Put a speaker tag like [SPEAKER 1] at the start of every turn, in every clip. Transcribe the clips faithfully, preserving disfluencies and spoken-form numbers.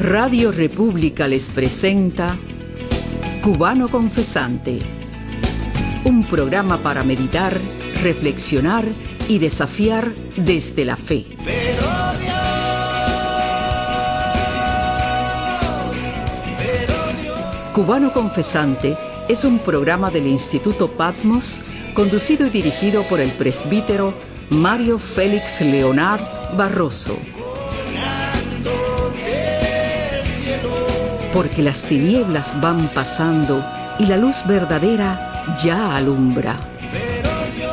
[SPEAKER 1] Radio República les presenta Cubano Confesante, un programa para meditar, reflexionar y desafiar desde la fe.
[SPEAKER 2] Pero Dios, pero Dios.
[SPEAKER 1] Cubano Confesante es un programa del Instituto Patmos, conducido y dirigido por el presbítero Mario Félix Leonard Barroso. Porque las tinieblas van pasando y la luz verdadera ya alumbra.
[SPEAKER 2] Pero Dios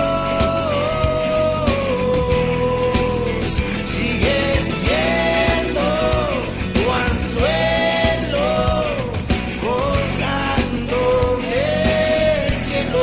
[SPEAKER 2] sigue siendo tu anzuelo colgando del cielo.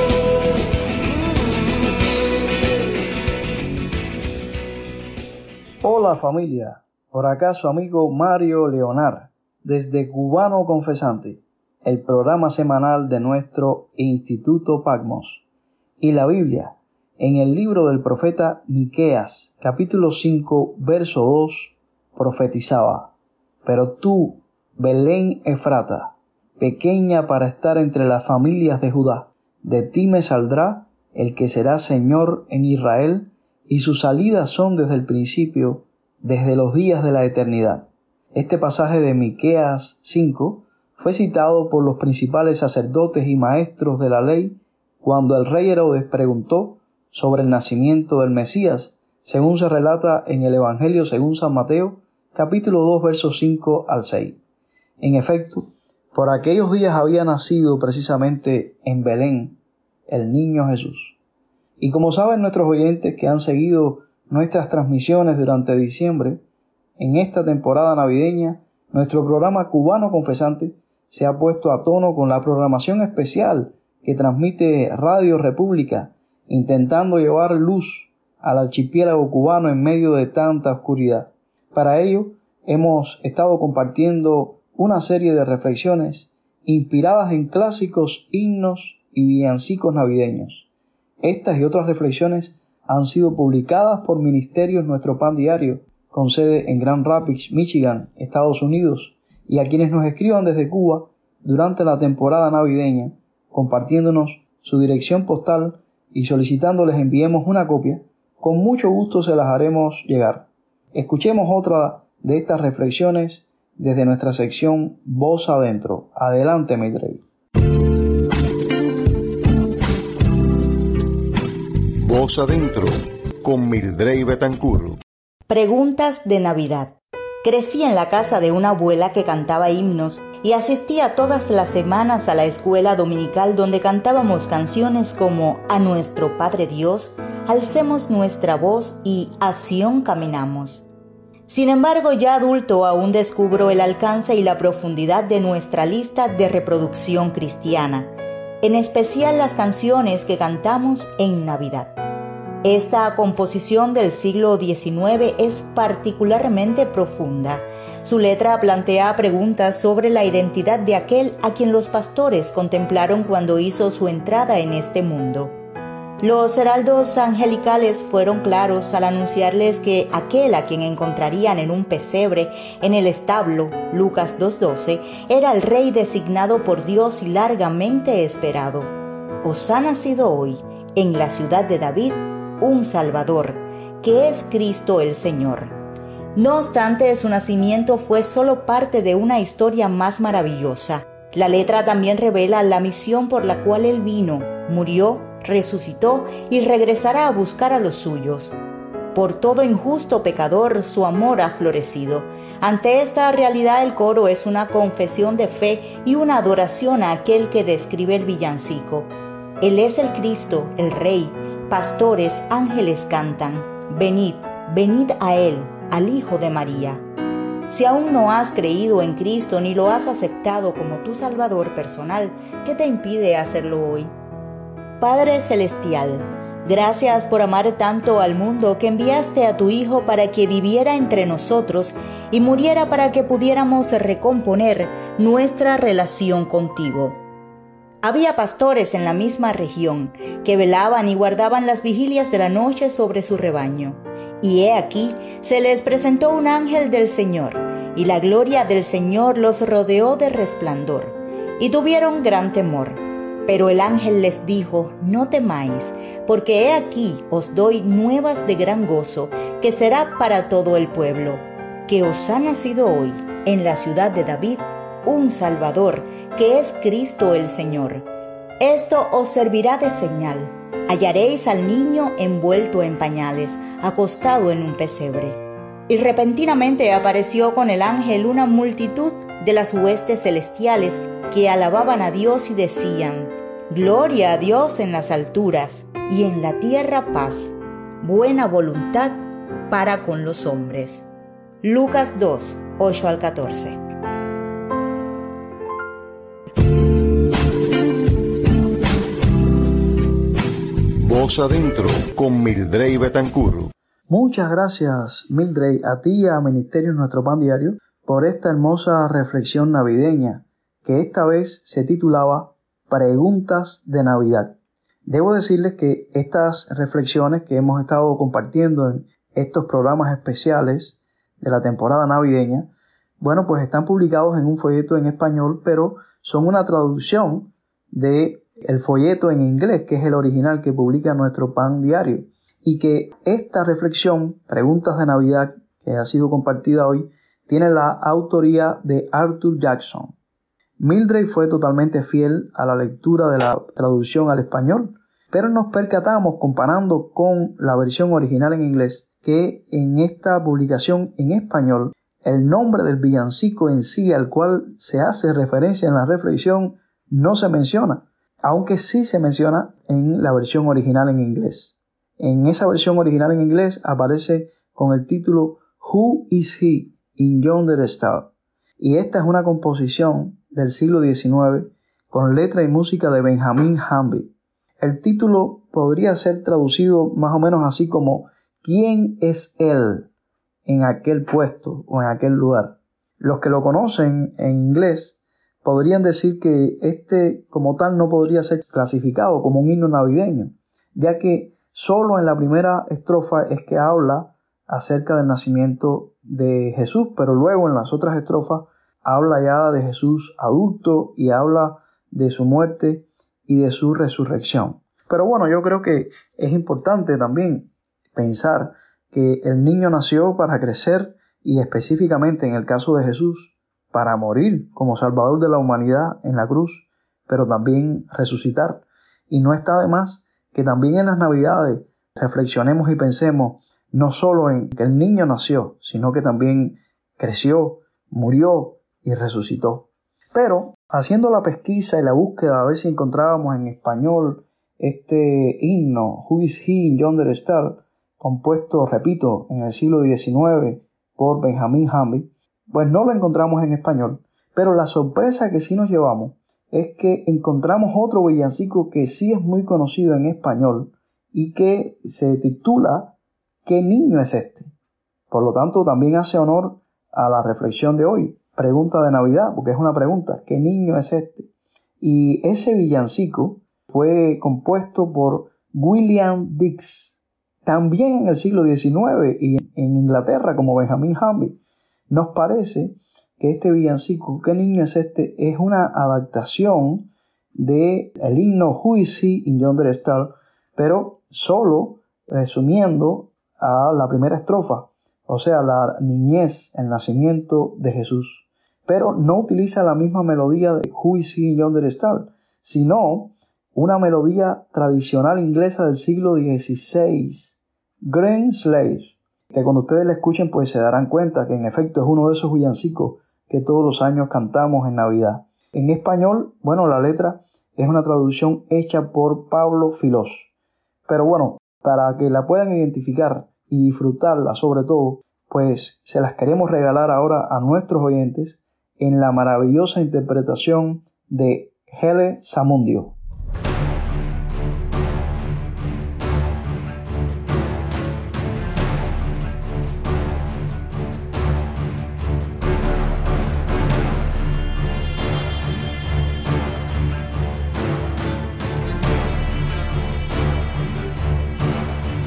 [SPEAKER 3] Hola familia, por acá su amigo Mario Leonard, desde Cubano Confesante, el programa semanal de nuestro Instituto Patmos. Y la Biblia, en el libro del profeta Miqueas, capítulo cinco, verso dos, profetizaba: Pero tú, Belén Efrata, pequeña para estar entre las familias de Judá, de ti me saldrá el que será Señor en Israel, y sus salidas son desde el principio, desde los días de la eternidad. Este pasaje de Miqueas cinco fue citado por los principales sacerdotes y maestros de la ley cuando el rey Herodes preguntó sobre el nacimiento del Mesías, según se relata en el Evangelio según San Mateo, capítulo dos, versos cinco al seis. En efecto, por aquellos días había nacido precisamente en Belén el niño Jesús. Y como saben nuestros oyentes que han seguido nuestras transmisiones durante diciembre, en esta temporada navideña, nuestro programa Cubano Confesante se ha puesto a tono con la programación especial que transmite Radio República, intentando llevar luz al archipiélago cubano en medio de tanta oscuridad. Para ello, hemos estado compartiendo una serie de reflexiones inspiradas en clásicos himnos y villancicos navideños. Estas y otras reflexiones han sido publicadas por Ministerios Nuestro Pan Diario, con sede en Grand Rapids, Michigan, Estados Unidos, y a quienes nos escriban desde Cuba durante la temporada navideña, compartiéndonos su dirección postal y solicitando les enviemos una copia, con mucho gusto se las haremos llegar. Escuchemos otra de estas reflexiones desde nuestra sección Voz Adentro. Adelante, Mildred.
[SPEAKER 4] Voz Adentro, con Mildred Betancourt.
[SPEAKER 5] Preguntas de Navidad. Crecí en la casa de una abuela que cantaba himnos y asistía todas las semanas a la escuela dominical donde cantábamos canciones como A nuestro Padre Dios, Alcemos nuestra voz y A Sión caminamos. Sin embargo, ya adulto aún descubro el alcance y la profundidad de nuestra lista de reproducción cristiana, en especial las canciones que cantamos en Navidad. Esta composición del siglo diecinueve es particularmente profunda. Su letra plantea preguntas sobre la identidad de aquel a quien los pastores contemplaron cuando hizo su entrada en este mundo. Los heraldos angelicales fueron claros al anunciarles que aquel a quien encontrarían en un pesebre en el establo, Lucas dos doce, era el rey designado por Dios y largamente esperado. Os ha nacido hoy, en la ciudad de David, un Salvador, que es Cristo el Señor. No obstante, su nacimiento fue solo parte de una historia más maravillosa. La letra también revela la misión por la cual Él vino, murió, resucitó y regresará a buscar a los suyos. Por todo injusto pecador su amor ha florecido. Ante esta realidad el coro es una confesión de fe y una adoración a aquel que describe el villancico. Él es el Cristo, el Rey. Pastores, ángeles cantan, venid, venid a Él, al Hijo de María. Si aún no has creído en Cristo ni lo has aceptado como tu Salvador personal, ¿qué te impide hacerlo hoy? Padre Celestial, gracias por amar tanto al mundo que enviaste a tu Hijo para que viviera entre nosotros y muriera para que pudiéramos recomponer nuestra relación contigo. Había pastores en la misma región que velaban y guardaban las vigilias de la noche sobre su rebaño. Y he aquí, se les presentó un ángel del Señor, y la gloria del Señor los rodeó de resplandor, y tuvieron gran temor. Pero el ángel les dijo: no temáis, porque he aquí os doy nuevas de gran gozo, que será para todo el pueblo, que os ha nacido hoy, en la ciudad de David, un Salvador, que es Cristo el Señor. Esto os servirá de señal: hallaréis al niño envuelto en pañales, acostado en un pesebre. Y repentinamente apareció con el ángel una multitud de las huestes celestiales que alababan a Dios y decían: Gloria a Dios en las alturas, y en la tierra paz, buena voluntad para con los hombres. Lucas dos, ocho al catorce.
[SPEAKER 4] Voz Adentro con Mildrey Betancourt.
[SPEAKER 3] Muchas gracias, Mildrey, a ti y a Ministerios Nuestro Pan Diario por esta hermosa reflexión navideña que esta vez se titulaba Preguntas de Navidad. Debo decirles que estas reflexiones que hemos estado compartiendo en estos programas especiales de la temporada navideña, bueno, pues están publicados en un folleto en español, pero son una traducción de el folleto en inglés, que es el original que publica Nuestro Pan Diario, y que esta reflexión, Preguntas de Navidad, que ha sido compartida hoy, tiene la autoría de Arthur Jackson. Mildrey fue totalmente fiel a la lectura de la traducción al español, pero nos percatamos, comparando con la versión original en inglés, que en esta publicación en español, el nombre del villancico en sí al cual se hace referencia en la reflexión no se menciona, aunque sí se menciona en la versión original en inglés. En esa versión original en inglés aparece con el título Who is He in Yonder Star? Y esta es una composición del siglo diecinueve con letra y música de Benjamin Hamby. El título podría ser traducido más o menos así como ¿Quién es Él en aquel puesto o en aquel lugar? Los que lo conocen en inglés podrían decir que este como tal no podría ser clasificado como un himno navideño, ya que solo en la primera estrofa es que habla acerca del nacimiento de Jesús, pero luego en las otras estrofas habla ya de Jesús adulto y habla de su muerte y de su resurrección. Pero bueno, yo creo que es importante también pensar que el niño nació para crecer y específicamente en el caso de Jesús, para morir como Salvador de la humanidad en la cruz, pero también resucitar. Y no está de más que también en las Navidades reflexionemos y pensemos no solo en que el niño nació, sino que también creció, murió y resucitó. Pero haciendo la pesquisa y la búsqueda a ver si encontrábamos en español este himno Who is He in Yonder Star, compuesto, repito, en el siglo diecinueve por Benjamin Hamby, pues no lo encontramos en español. Pero la sorpresa que sí nos llevamos es que encontramos otro villancico que sí es muy conocido en español y que se titula ¿Qué niño es este? Por lo tanto, también hace honor a la reflexión de hoy, pregunta de Navidad, porque es una pregunta, ¿qué niño es este? Y ese villancico fue compuesto por William Dix, también en el siglo diecinueve y en Inglaterra como Benjamin Hamby. Nos parece que este villancico, ¿qué niño es este?, es una adaptación del himno Who is He in Yonder Star, pero solo resumiendo a la primera estrofa, o sea, la niñez, el nacimiento de Jesús. Pero no utiliza la misma melodía de Who is He in Yonder Star, sino una melodía tradicional inglesa del siglo dieciséis, Green Sleigh, que cuando ustedes la escuchen pues se darán cuenta que en efecto es uno de esos villancicos que todos los años cantamos en Navidad. En español, bueno, la letra es una traducción hecha por Pablo Filós. Pero bueno, para que la puedan identificar y disfrutarla sobre todo, pues se las queremos regalar ahora a nuestros oyentes en la maravillosa interpretación de Hele Samundio.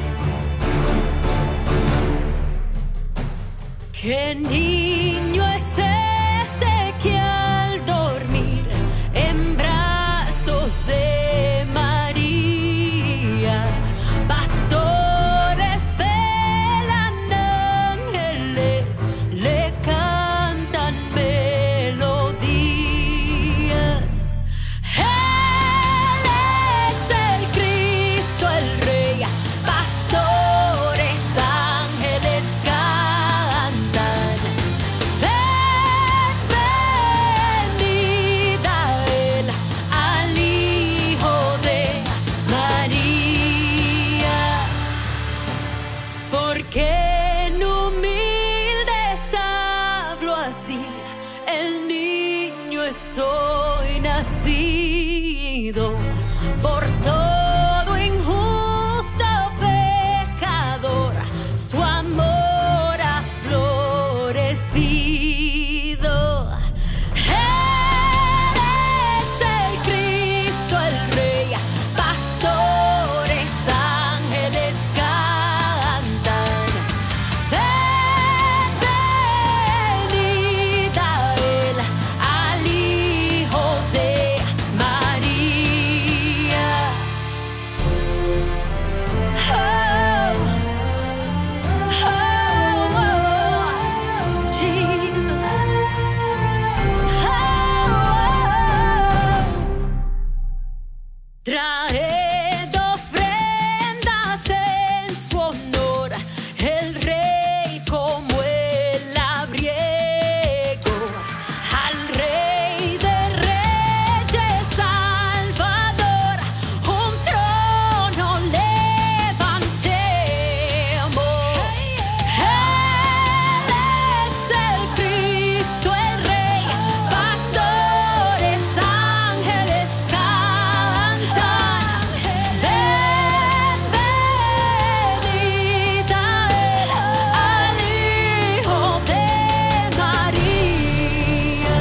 [SPEAKER 6] ¿Qué niño es soy nacido por todo injusto pecador, su amor ha florecido. Él es el Cristo, el Rey, pastores, ángeles cantan. Ven, venid a Él, al Hijo de María. Oh, oh, oh, Jesus. Oh, traed ofrendas en su honor, el Rey como el labriego, al Rey de Reyes, Salvador, un trono levantemos. Él es el Cristo, el Rey, pastores, ángeles cantan. Ven, venid a Él, al Hijo de María.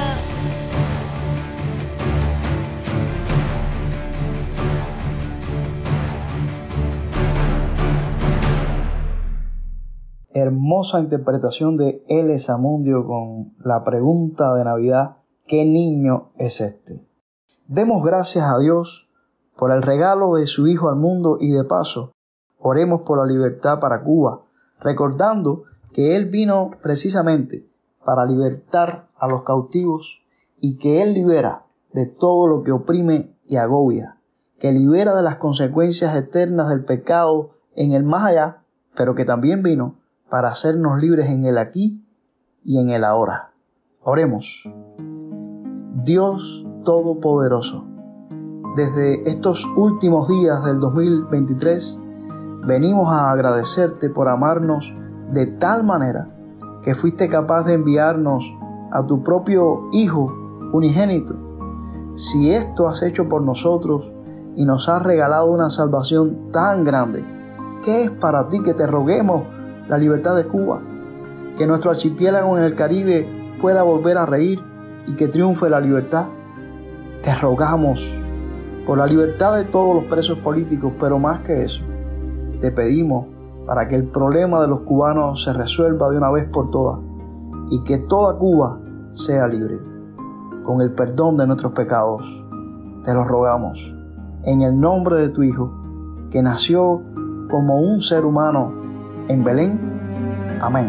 [SPEAKER 3] Hermosa interpretación de L. Zamundio con la pregunta de Navidad: ¿qué niño es este? Demos gracias a Dios por el regalo de su Hijo al mundo y de paso, oremos por la libertad para Cuba, recordando que Él vino precisamente para libertar a los cautivos y que Él libera de todo lo que oprime y agobia, que libera de las consecuencias eternas del pecado en el más allá, pero que también vino para hacernos libres en el aquí y en el ahora. Oremos. Dios Todopoderoso, desde estos últimos días del dos mil veintitrés, venimos a agradecerte por amarnos de tal manera que fuiste capaz de enviarnos a tu propio Hijo unigénito. Si esto has hecho por nosotros y nos has regalado una salvación tan grande, ¿qué es para ti que te roguemos la libertad de Cuba? Que nuestro archipiélago en el Caribe pueda volver a reír y que triunfe la libertad. Te rogamos por la libertad de todos los presos políticos, pero más que eso, te pedimos para que el problema de los cubanos se resuelva de una vez por todas y que toda Cuba sea libre. Con el perdón de nuestros pecados, te lo rogamos en el nombre de tu Hijo, que nació como un ser humano en Belén. Amén.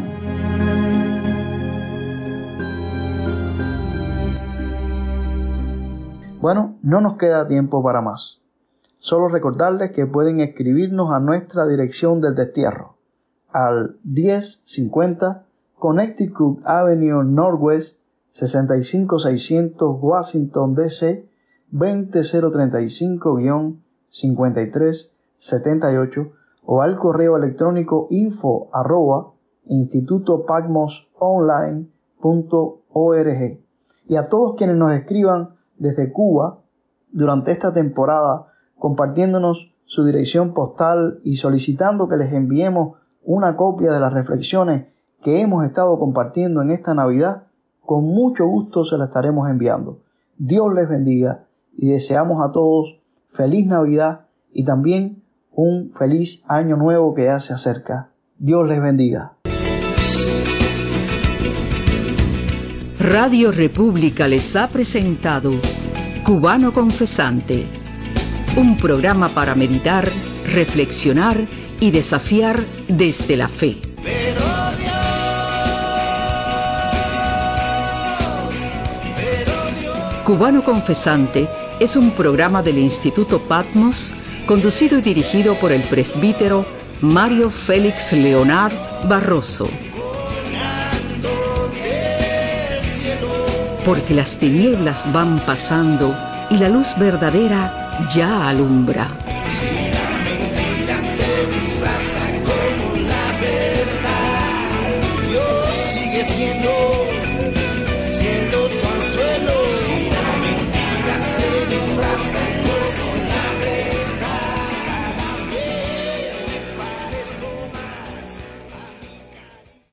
[SPEAKER 3] Bueno, no nos queda tiempo para más. Solo recordarles que pueden escribirnos a nuestra dirección del destierro, al diez cincuenta Connecticut Avenue Northwest, sesenta y cinco seiscientos Washington, D C, veinte cero treinta y cinco, cincuenta y tres setenta y ocho, o al correo electrónico info arroba instituto patmos online punto org. Y a todos quienes nos escriban desde Cuba durante esta temporada, compartiéndonos su dirección postal y solicitando que les enviemos una copia de las reflexiones que hemos estado compartiendo en esta Navidad, con mucho gusto se la estaremos enviando. Dios les bendiga y deseamos a todos feliz Navidad y también un feliz año nuevo que ya se acerca. Dios les bendiga.
[SPEAKER 1] Radio República les ha presentado Cubano Confesante, un programa para meditar, reflexionar y desafiar desde la fe.
[SPEAKER 2] Pero Dios, pero Dios.
[SPEAKER 1] Cubano Confesante es un programa del Instituto Patmos, conducido y dirigido por el presbítero Mario Félix Leonard Barroso. Porque las tinieblas van pasando y la luz verdadera ya alumbra.